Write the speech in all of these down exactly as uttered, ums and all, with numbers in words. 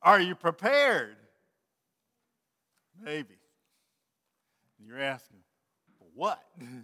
Are you prepared? Maybe. You're asking, for what?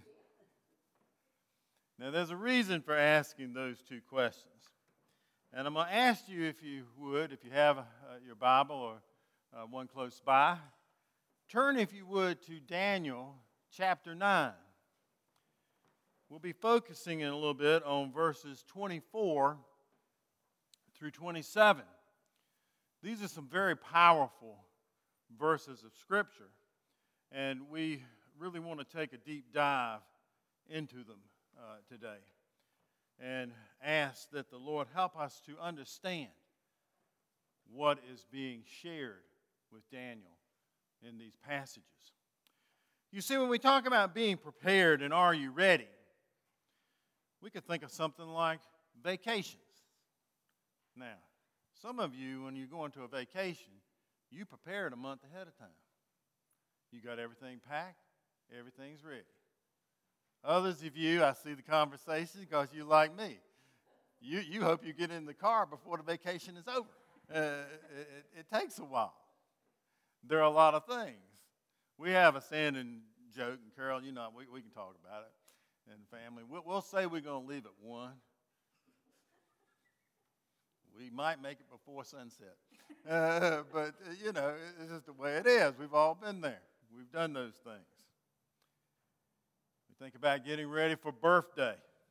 Now, there's a reason for asking those two questions. And I'm going to ask you, if you would, if you have uh, your Bible or uh, one close by, turn, if you would, to Daniel chapter nine. We'll be focusing in a little bit on verses twenty-four through twenty-seven. These are some very powerful verses of Scripture, and we really want to take a deep dive into them uh, today and ask that the Lord help us to understand what is being shared with Daniel in these passages. You see, when we talk about being prepared and are you ready, we could think of something like vacations. Now, some of you, when you go into a vacation, you prepared a month ahead of time. You got everything packed, everything's ready. Others of you, I see the conversation because you like me. You, you hope you get in the car before the vacation is over. Uh, it, it takes a while. There are a lot of things. We have a standing joke, and Carol, you know, we, we can talk about it in the family. We'll, we'll say we're going to leave at one. We might make it before sunset. Uh, but, uh, you know, it's just the way it is. We've all been there. We've done those things. We think about getting ready for birthday.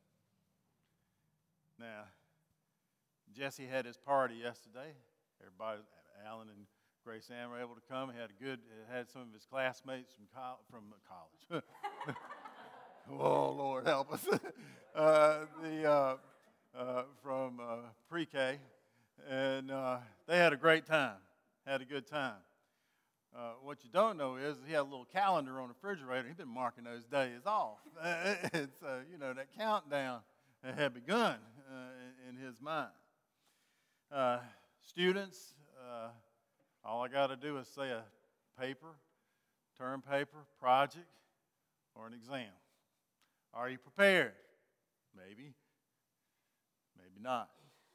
Now, Jesse had his party yesterday. Everybody, Alan and Grace Ann were able to come. He had a good, had some of his classmates from, co- from college. Oh, Lord, help us. uh, the uh, uh, from uh, pre-K. And uh, they had a great time, had a good time. Uh, what you don't know is he had a little calendar on the refrigerator. He'd been marking those days off. And so, you know, that countdown had begun uh, in, in his mind. Uh, students, uh, all I got to do is say a paper, term paper, project, or an exam. Are you prepared? Maybe, maybe not.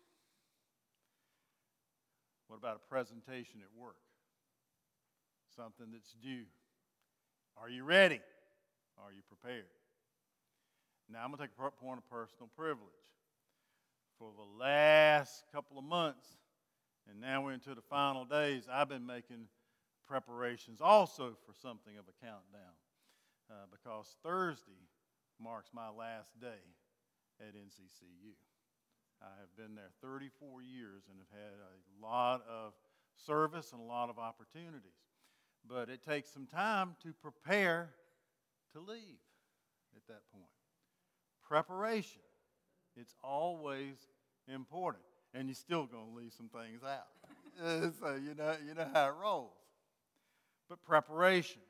What about a presentation at work? Something that's due. Are you ready? Are you prepared? Now, I'm going to take a point of personal privilege. For the last couple of months, and now we're into the final days, I've been making preparations also for something of a countdown. Uh, because Thursday marks my last day at N C C U. I have been there thirty-four years and have had a lot of service and a lot of opportunities. But it takes some time to prepare to leave at that point. Preparation. It's always important. And you're still going to leave some things out. So you know, you know how it rolls. But preparation.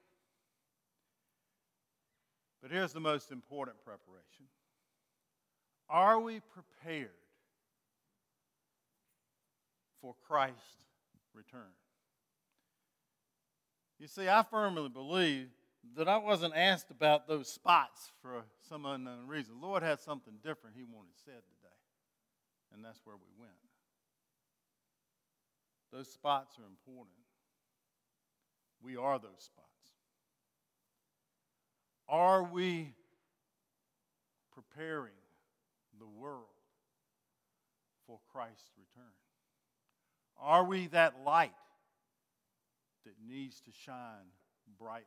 But here's the most important preparation. Are we prepared for Christ's return? You see, I firmly believe that I wasn't asked about those spots for some unknown reason. The Lord had something different He wanted said today, and that's where we went. Those spots are important. We are those spots. Are we preparing the world for Christ's return? Are we that light that needs to shine brightly?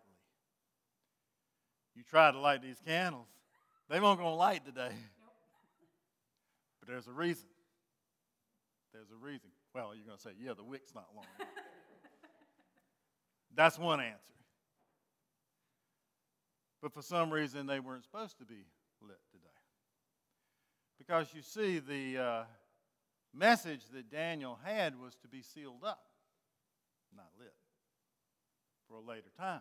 You try to light these candles, they won't going to light today. Nope. But there's a reason. There's a reason. Well, you're going to say, yeah, the wick's not long enough. That's one answer. But for some reason, they weren't supposed to be lit today. Because you see, the uh, message that Daniel had was to be sealed up, not lit, for a later time.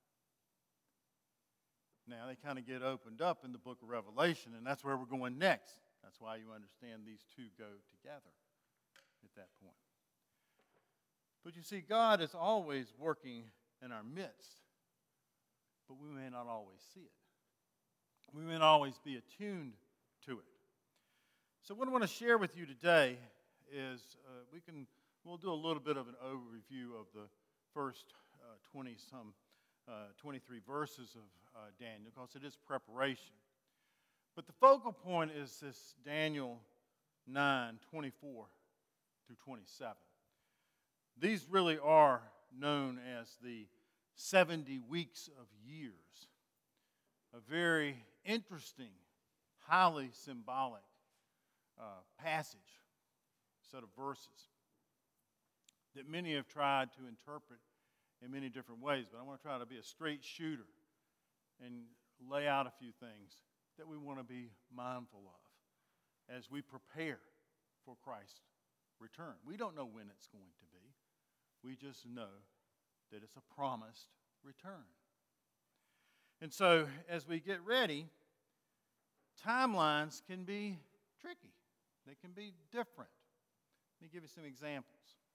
Now, they kind of get opened up in the book of Revelation, and that's where we're going next. That's why you understand these two go together at that point. But you see, God is always working in our midst, but we may not always see it. We may not always be attuned to it. So what I want to share with you today is uh, we can we'll do a little bit of an overview of the first twenty-some, uh, twenty-three verses of uh, Daniel, because it is preparation. But the focal point is this Daniel nine, twenty-four through twenty-seven. These really are known as the seventy weeks of years. A very interesting, highly symbolic uh, passage, set of verses that many have tried to interpret in many different ways. But I want to try to be a straight shooter and lay out a few things that we want to be mindful of as we prepare for Christ's return. We don't know when it's going to be. We just know that it's a promised return. And so, as we get ready, timelines can be tricky. They can be different. Let me give you some examples.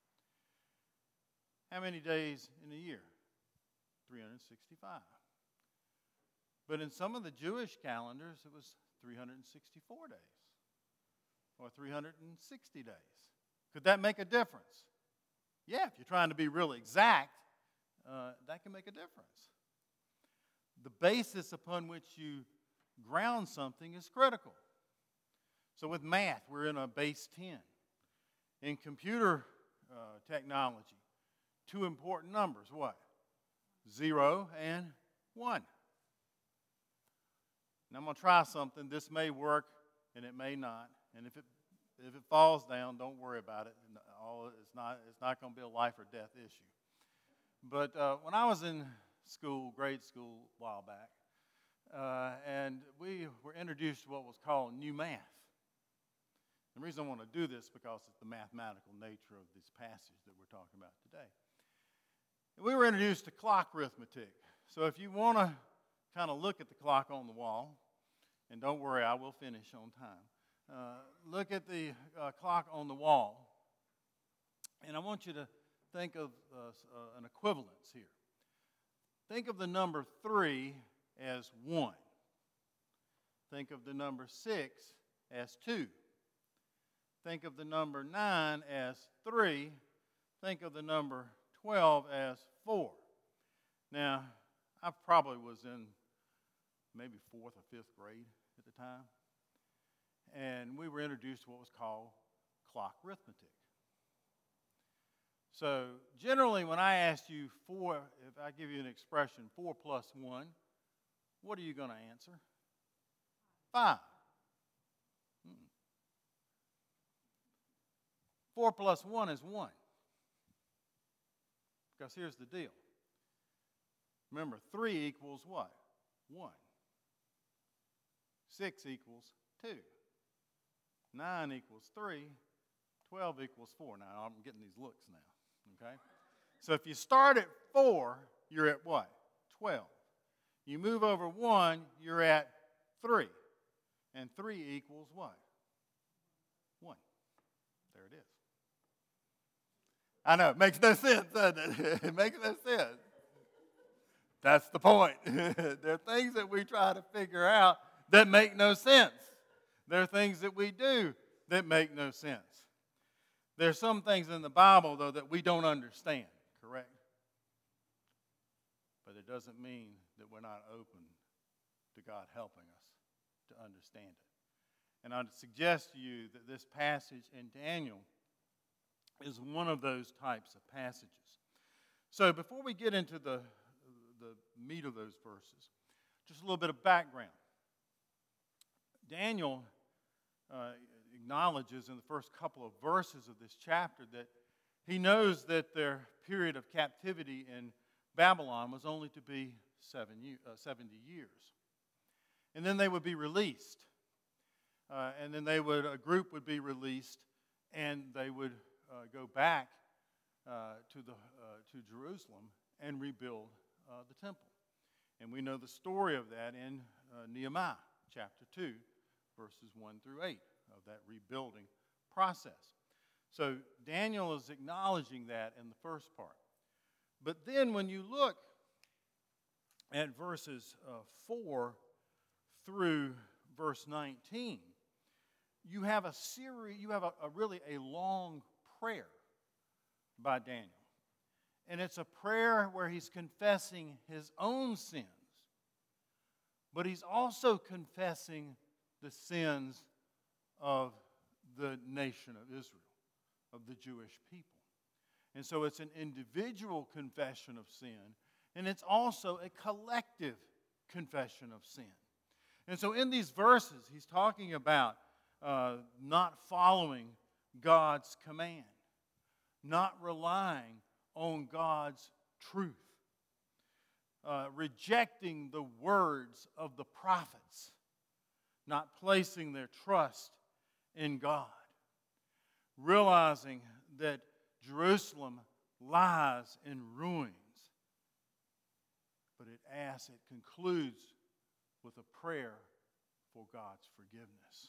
How many days in a year? three hundred sixty-five. But in some of the Jewish calendars, it was three hundred sixty-four days or three hundred sixty days. Could that make a difference? Yeah, if you're trying to be really exact, uh, that can make a difference. The basis upon which you ground something is critical. So with math, we're in a base ten. In computer uh, technology, two important numbers, what? Zero and one. Now I'm going to try something. This may work and it may not. And if it if it falls down, don't worry about it. All, it's not it's not going to be a life or death issue. But uh, when I was in school, grade school, a while back, uh, and we were introduced to what was called new math. The reason I want to do this is because it's the mathematical nature of this passage that we're talking about today. We were introduced to clock arithmetic. So if you want to kind of look at the clock on the wall, and don't worry, I will finish on time. Uh, look at the uh, clock on the wall, and I want you to think of uh, uh, an equivalence here. Think of the number three as one. Think of the number six as two. Think of the number nine as three. Think of the number twelve as four. Now, I probably was in maybe fourth or fifth grade at the time, and we were introduced to what was called clock arithmetic. So generally when I ask you four, if I give you an expression, four plus one, what are you going to answer? Five. Hmm. Four plus one is one. Because here's the deal. Remember, three equals what? One. Six equals two. Nine equals three. Twelve equals four. Now, I'm getting these looks now. Okay? So if you start at four, you're at what? Twelve. You move over one, you're at three. And three equals what? One. There it is. I know, it makes no sense, doesn't it? It makes no sense. That's the point. There are things that we try to figure out that make no sense. There are things that we do that make no sense. There are some things in the Bible, though, that we don't understand, correct? But it doesn't mean that we're not open to God helping us to understand it. And I'd suggest to you that this passage in Daniel is one of those types of passages. So before we get into the, the meat of those verses, just a little bit of background. Daniel uh, acknowledges in the first couple of verses of this chapter that he knows that their period of captivity in Babylon was only to be seven year, uh, seventy years. And then they would be released. Uh, and then they would, a group would be released, and they would uh, go back uh, to, the, uh, to Jerusalem and rebuild uh, the temple. And we know the story of that in uh, Nehemiah chapter two, verses one through eight, of that rebuilding process. So Daniel is acknowledging that in the first part. But then when you look at verses uh, four through verse nineteen, you have a series, you have a, a really a long prayer by Daniel. And it's a prayer where he's confessing his own sins, but he's also confessing the sins of the nation of Israel, of the Jewish people. And so it's an individual confession of sin, and it's also a collective confession of sin. And so in these verses, he's talking about uh, not following God's command, not relying on God's truth, uh, rejecting the words of the prophets, not placing their trust in God, realizing that Jerusalem lies in ruins. But it asks, it concludes with a prayer for God's forgiveness.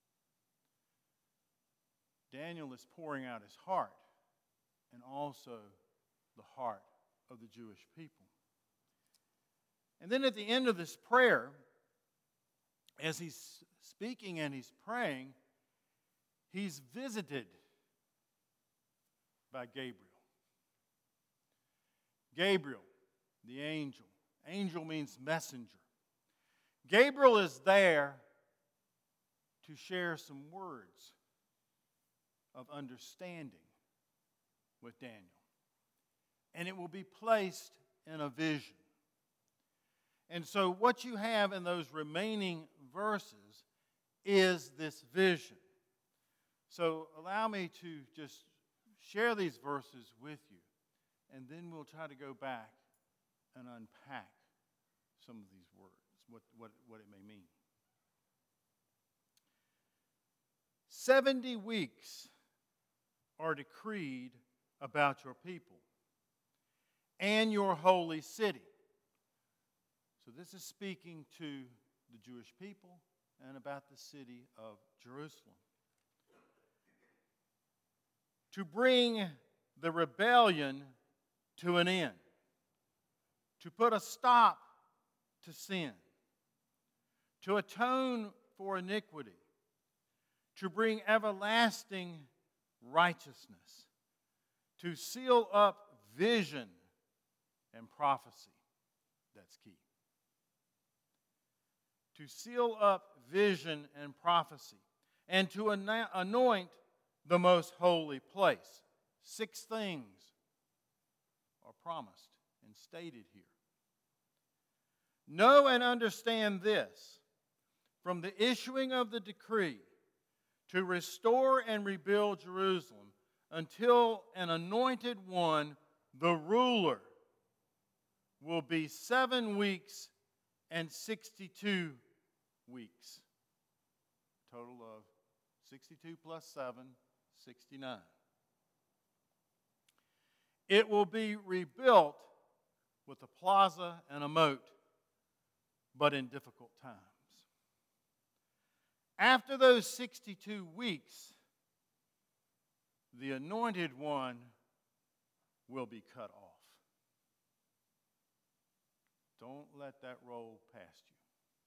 Daniel is pouring out his heart and also the heart of the Jewish people. And then at the end of this prayer, as he's speaking and he's praying, he's visited by Gabriel. Gabriel, the angel. Angel means messenger. Gabriel is there to share some words of understanding with Daniel. And it will be placed in a vision. And so what you have in those remaining verses is this vision. So allow me to just share these verses with you, and then we'll try to go back and unpack some of these words, what, what, what it may mean. Seventy weeks are decreed about your people and your holy city. So this is speaking to the Jewish people and about the city of Jerusalem. To bring the rebellion to an end, to put a stop to sin, to atone for iniquity, to bring everlasting righteousness, to seal up vision and prophecy. That's key. To seal up vision and prophecy, and to anoint the most holy place. Six things are promised and stated here. Know and understand this: from the issuing of the decree to restore and rebuild Jerusalem until an anointed one, the ruler, will be seven weeks and sixty-two weeks. Total of sixty-two plus seven, sixty-nine. It will be rebuilt with a plaza and a moat, but in difficult times. After those sixty-two weeks, the anointed one will be cut off. Don't let that roll past you.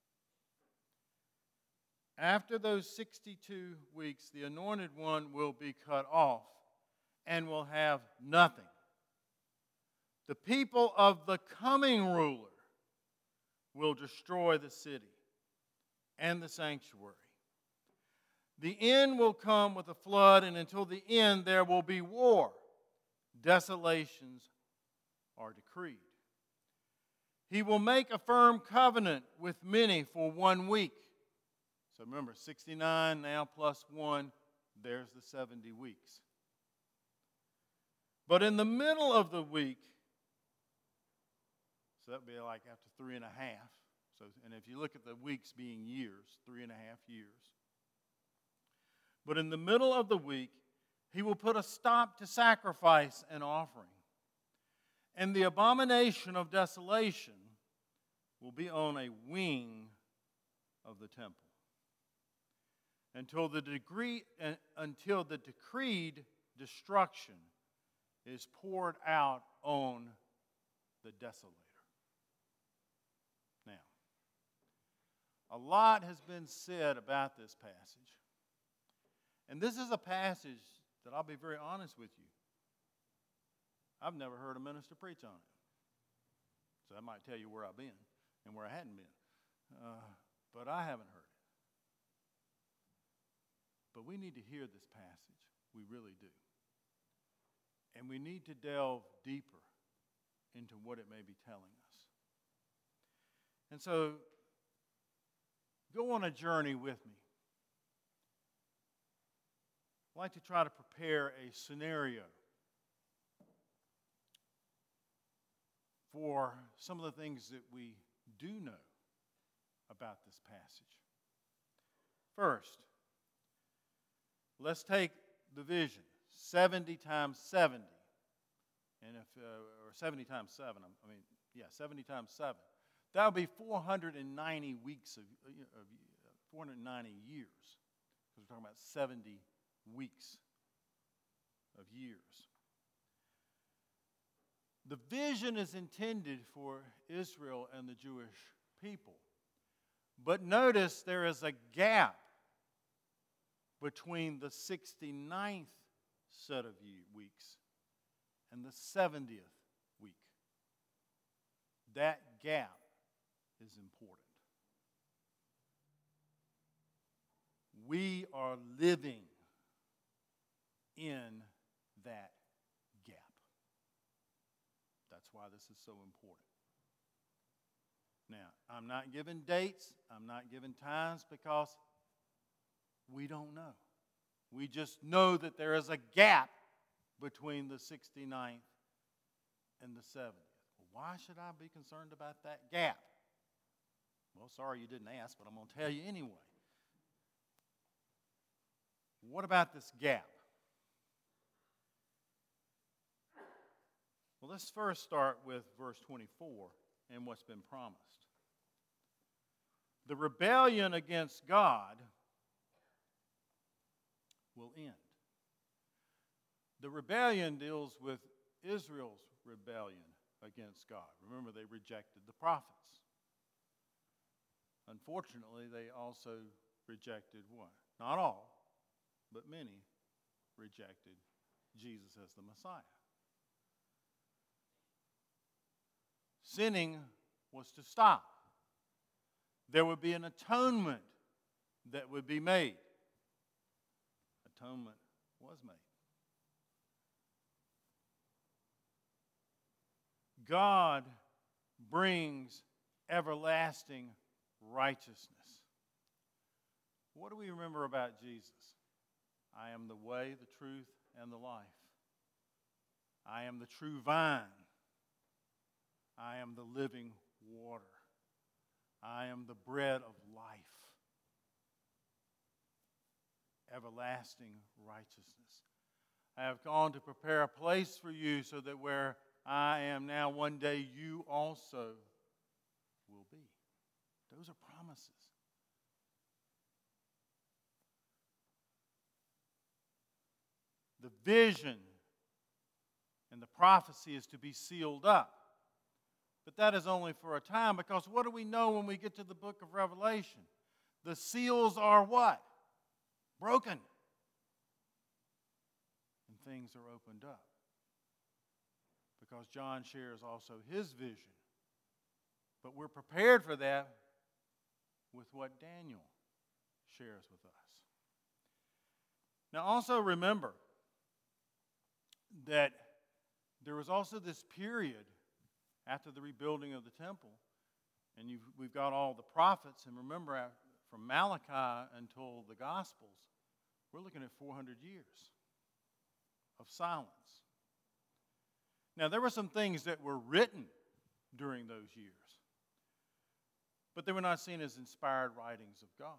After those sixty-two weeks, the anointed one will be cut off and will have nothing. The people of the coming ruler will destroy the city and the sanctuary. The end will come with a flood, and until the end there will be war. Desolations are decreed. He will make a firm covenant with many for one week. So remember, sixty-nine now plus one, there's the seventy weeks. But in the middle of the week, so that would be like after three and a half. So, and if you look at the weeks being years, three and a half years. But in the middle of the week, he will put a stop to sacrifice and offering. And the abomination of desolation will be on a wing of the temple until the degree, uh, until the decreed destruction is poured out on the desolator. Now, a lot has been said about this passage. And this is a passage that I'll be very honest with you. I've never heard a minister preach on it. So that might tell you where I've been and where I hadn't been. Uh, but I haven't heard it. But we need to hear this passage. We really do. And we need to delve deeper into what it may be telling us. And so, go on a journey with me. I'd like to try to prepare a scenario for some of the things that we do know about this passage. First, let's take the vision, seventy times seventy. And if, uh, or seventy times seven, I mean, yeah, seventy times seven. That would be four hundred ninety weeks of, of four hundred ninety years. Because we're talking about seventy weeks of years. The vision is intended for Israel and the Jewish people. But notice there is a gap between the sixty-ninth set of weeks and the seventieth week. That gap is important. We are living in that gap. That's why this is so important. Now, I'm not giving dates, I'm not giving times because we don't know. We just know that there is a gap between the sixty-ninth and the seventieth. Well, why should I be concerned about that gap? Well, sorry you didn't ask, but I'm going to tell you anyway. What about this gap? Well, let's first start with verse twenty-four and what's been promised. The rebellion against God will end. The rebellion deals with Israel's rebellion against God. Remember, they rejected the prophets. Unfortunately, they also rejected what? Not all, but many rejected Jesus as the Messiah. Sinning was to stop. There would be an atonement that would be made. Atonement was made. God brings everlasting righteousness. What do we remember about Jesus? I am the way, the truth, and the life. I am the true vine. I am the living water. I am the bread of life. Everlasting righteousness. I have gone to prepare a place for you so that where I am now, one day you also will be. Those are promises. The vision and the prophecy is to be sealed up. But that is only for a time, because what do we know when we get to the book of Revelation? The seals are what? Broken. And things are opened up. Because John shares also his vision. But we're prepared for that with what Daniel shares with us. Now also remember that there was also this period after the rebuilding of the temple, and you've, we've got all the prophets, and remember from Malachi until the Gospels, we're looking at four hundred years of silence. Now, there were some things that were written during those years, but they were not seen as inspired writings of God.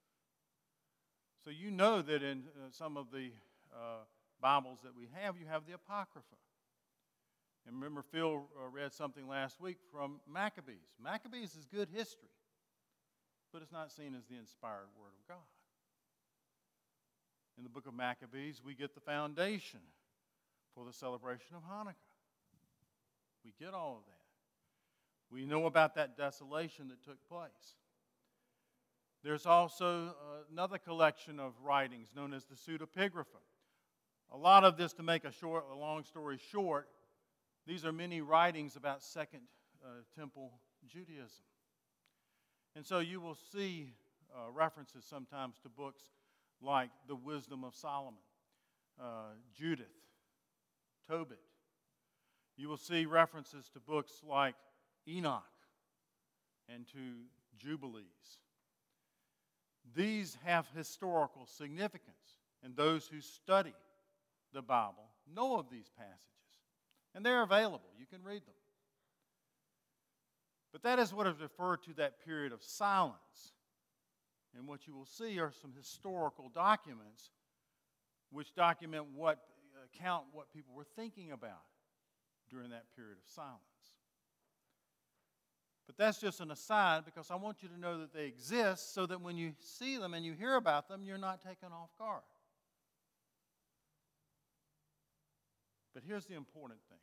So you know that in uh, some of the uh, Bibles that we have, you have the Apocrypha. And remember, Phil uh, read something last week from Maccabees. Maccabees is good history, but it's not seen as the inspired Word of God. In the book of Maccabees, we get the foundation for the celebration of Hanukkah. We get all of that. We know about that desolation that took place. There's also uh, another collection of writings known as the Pseudepigrapha. A lot of this, to make a short, a long story short, These are many writings about Second uh, Temple Judaism. And so you will see uh, references sometimes to books like The Wisdom of Solomon, uh, Judith, Tobit. You will see references to books like Enoch and to Jubilees. These have historical significance, and those who study the Bible know of these passages, and they're available. You can read them. But that is what is referred to that period of silence. And what you will see are some historical documents which document what, account what people were thinking about during that period of silence. But that's just an aside, because I want you to know that they exist so that when you see them and you hear about them, you're not taken off guard. But here's the important thing.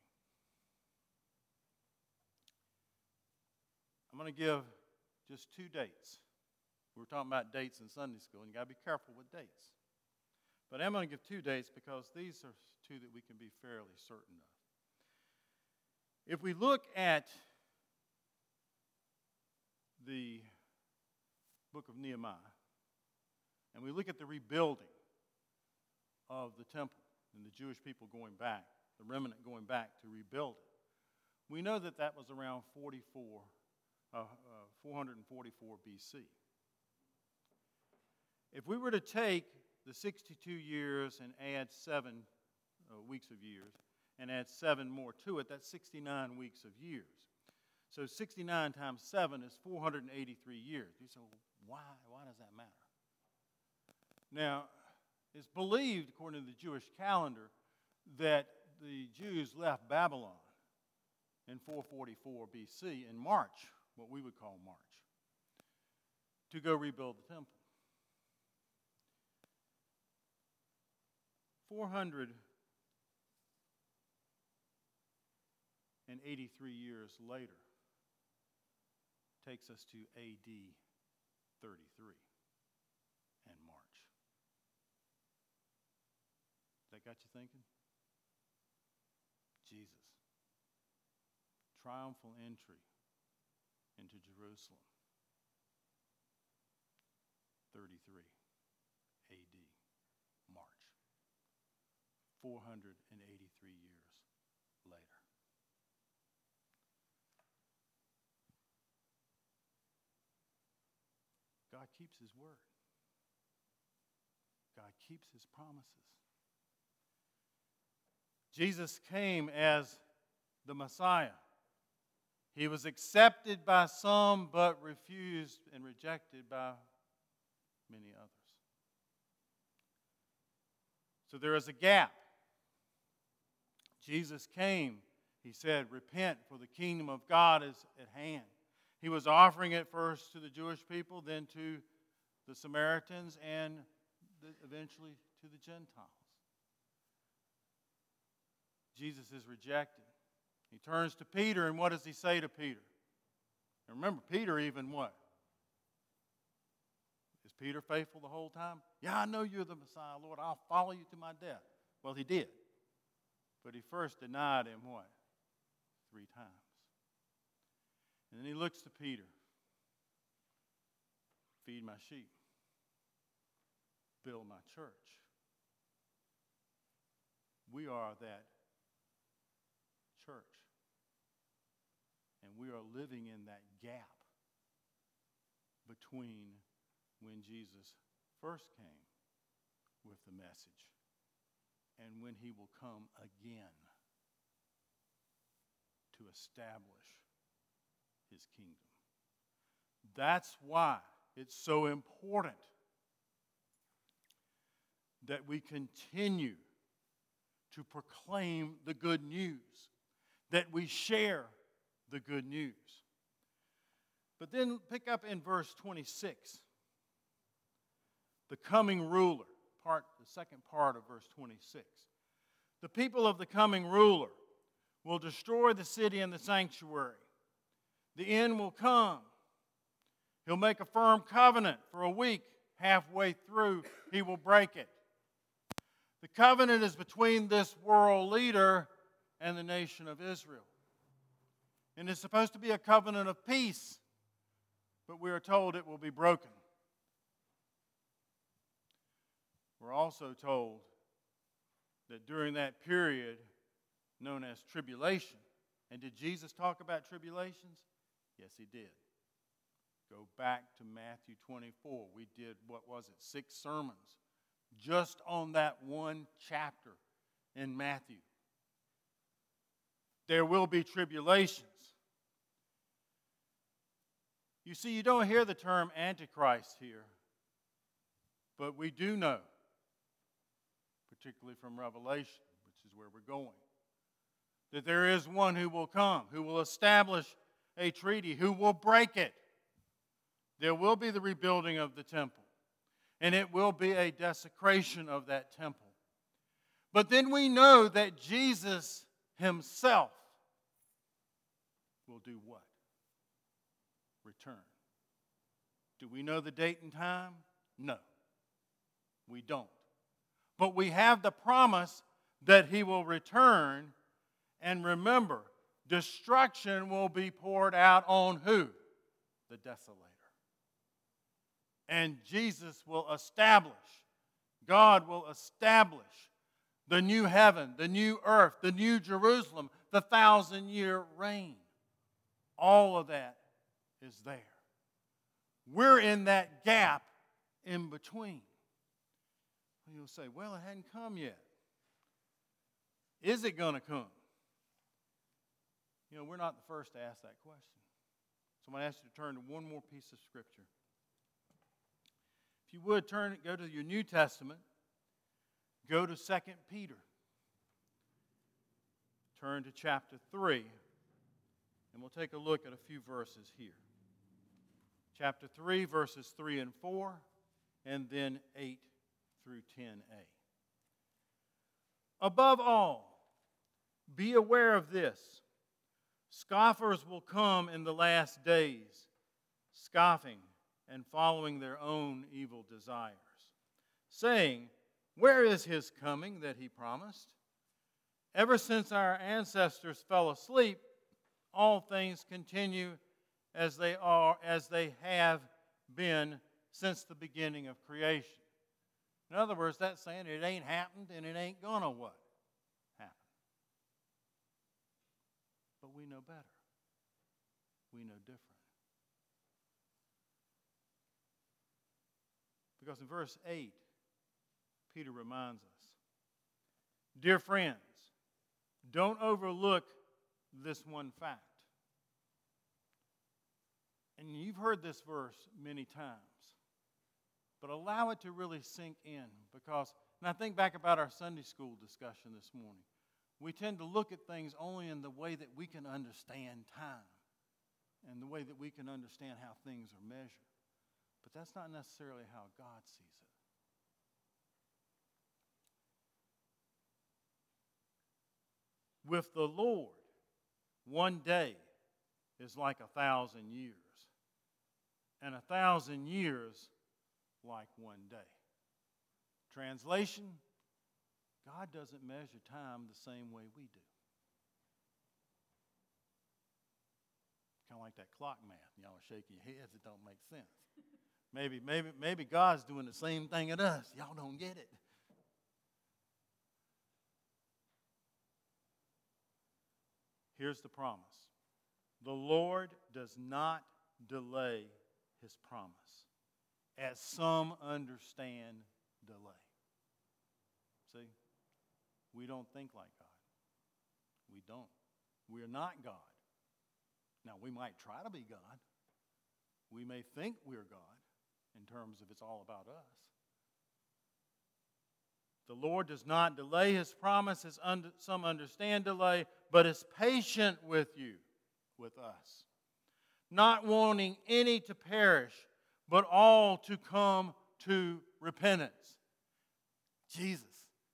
I'm going to give just two dates. We were talking about dates in Sunday school, and you got to be careful with dates. But I'm going to give two dates because these are two that we can be fairly certain of. If we look at the book of Nehemiah, and we look at the rebuilding of the temple and the Jewish people going back, the remnant going back to rebuild it, we know that that was around forty-four, uh, uh, four forty-four B C. If we were to take the sixty-two years and add seven uh, weeks of years, and add seven more to it, that's sixty-nine weeks of years. So sixty-nine times seven is four hundred eighty-three years. You say, well, why? Why does that matter? Now, it's believed, according to the Jewish calendar, that the Jews left Babylon in four forty-four B C in March, what we would call March, to go rebuild the temple. four hundred eighty-three years later takes us to A D thirty-three and March. That got you thinking? Jesus. Triumphal entry into Jerusalem. thirty-three A D March. four hundred eighty-three years later. God keeps His word. God keeps His promises. Jesus came as the Messiah. He was accepted by some, but refused and rejected by many others. So there is a gap. Jesus came. He said, repent, for the kingdom of God is at hand. He was offering it first to the Jewish people, then to the Samaritans, and eventually to the Gentiles. Jesus is rejected. He turns to Peter, and what does he say to Peter? And remember, Peter even what? Is Peter faithful the whole time? Yeah, I know you're the Messiah, Lord. I'll follow you to my death. Well, he did. But he first denied him what? Three times. And then he looks to Peter. Feed my sheep. Build my church. We are that church. And we are living in that gap between when Jesus first came with the message and when he will come again to establish his kingdom. That's why it's so important that we continue to proclaim the good news, that we share the good news. But then pick up in verse twenty-six. The coming ruler, part the second part of verse twenty-six. The people of the coming ruler will destroy the city and the sanctuary. The end will come. He'll make a firm covenant for a week. Halfway through, he will break it. The covenant is between this world leader and the nation of Israel. And it's supposed to be a covenant of peace, but we are told it will be broken. We're also told that during that period known as tribulation, and did Jesus talk about tribulations? Yes, he did. Go back to Matthew twenty-four. We did, what was it, six sermons just on that one chapter in Matthew. There will be tribulations. You see, you don't hear the term Antichrist here, but we do know, particularly from Revelation, which is where we're going, that there is one who will come, who will establish a treaty, who will break it. There will be the rebuilding of the temple, and it will be a desecration of that temple. But then we know that Jesus himself will do what? Return. Do we know the date and time? No, we don't. But we have the promise that he will return, and remember, destruction will be poured out on who? The desolator. And Jesus will establish, God will establish the new heaven, the new earth, the new Jerusalem, the thousand-year reign. All of that is there. We're in that gap in between. You'll say, well, it hadn't come yet. Is it going to come? You know, we're not the first to ask that question. So I'm going to ask you to turn to one more piece of Scripture. If you would, turn, go to your New Testament. Go to Second Peter. Turn to chapter three. And we'll take a look at a few verses here. Chapter three, verses three and four, and then eight through ten a. Above all, be aware of this. Scoffers will come in the last days, scoffing and following their own evil desires, saying, where is his coming that he promised? Ever since our ancestors fell asleep, all things continue as they are, as they have been since the beginning of creation. In other words, that's saying it ain't happened and it ain't gonna what? Happen. But we know better. We know different. Because in verse eight, Peter reminds us, dear friends, don't overlook this one fact. And you've heard this verse many times, but allow it to really sink in, because, and I think back about our Sunday school discussion this morning, we tend to look at things only in the way that we can understand time and the way that we can understand how things are measured. But that's not necessarily how God sees it. With the Lord, one day is like a thousand years, and a thousand years like one day. Translation, God doesn't measure time the same way we do. Kind of like that clock math. Y'all are shaking your heads. It don't make sense. Maybe, maybe, maybe God's doing the same thing at us. Y'all don't get it. Here's the promise. The Lord does not delay his promise, as some understand delay. See, we don't think like God. We don't. We're not God. Now, we might try to be God. We may think we're God in terms of it's all about us. The Lord does not delay his promise, as under, some understand delay, but is patient with you, with us, not wanting any to perish, but all to come to repentance. Jesus.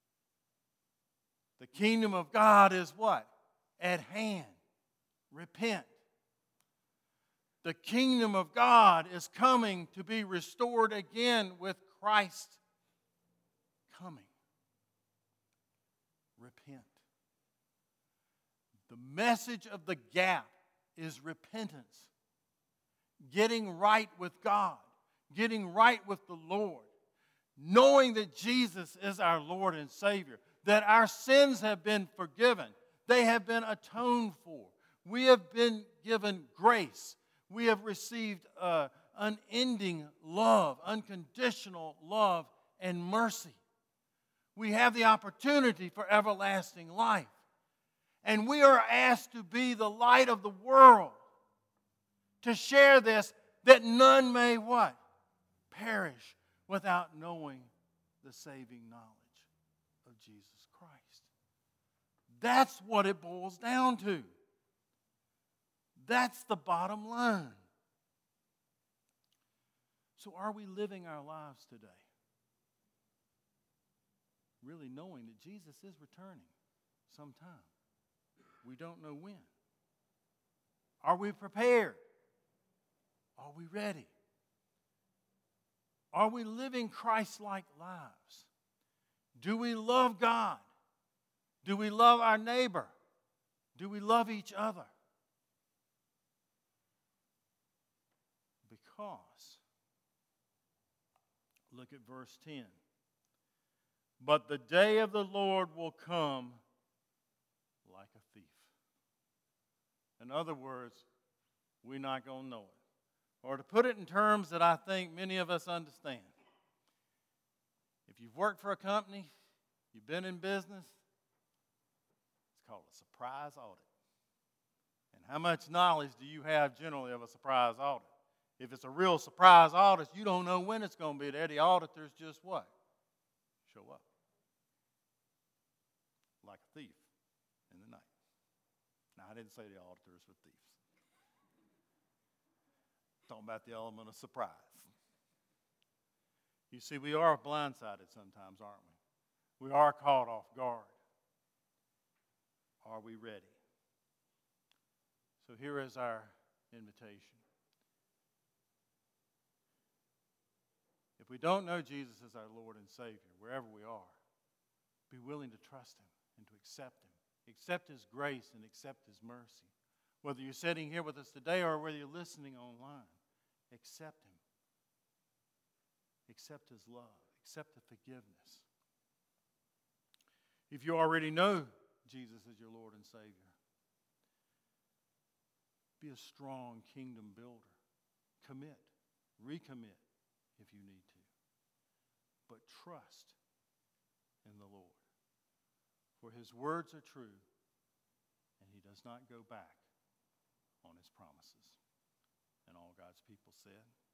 The kingdom of God is what? At hand. Repent. The kingdom of God is coming to be restored again with Christ coming. Repent. The message of the gap is repentance. Getting right with God. Getting right with the Lord. Knowing that Jesus is our Lord and Savior. That our sins have been forgiven. They have been atoned for. We have been given grace. We have received uh, unending love, unconditional love and mercy. We have the opportunity for everlasting life. And we are asked to be the light of the world. To share this, that none may what? Perish without knowing the saving knowledge of Jesus Christ. That's what it boils down to. That's the bottom line. So are we living our lives today really knowing that Jesus is returning sometime? We don't know when. Are we prepared? Are we ready? Are we living Christ-like lives? Do we love God? Do we love our neighbor? Do we love each other? Because, look at verse ten. But the day of the Lord will come like a thief. In other words, we're not going to know it. Or to put it in terms that I think many of us understand. If you've worked for a company, you've been in business, it's called a surprise audit. And how much knowledge do you have generally of a surprise audit? If it's a real surprise audit, you don't know when it's going to be there. The auditors just what? Show up. Like a thief in the night. Now, I didn't say the auditors were thieves. Talking about the element of surprise. You see, we are blindsided sometimes, aren't we? We are caught off guard. Are we ready? So here is our invitation. If we don't know Jesus as our Lord and Savior, wherever we are, be willing to trust Him and to accept Him. Accept His grace and accept His mercy. Whether you're sitting here with us today or whether you're listening online, accept Him. Accept His love. Accept the forgiveness. If you already know Jesus as your Lord and Savior, be a strong kingdom builder. Commit. Recommit if you need to. But trust in the Lord. For His words are true, and He does not go back on His promises. And all God's people said,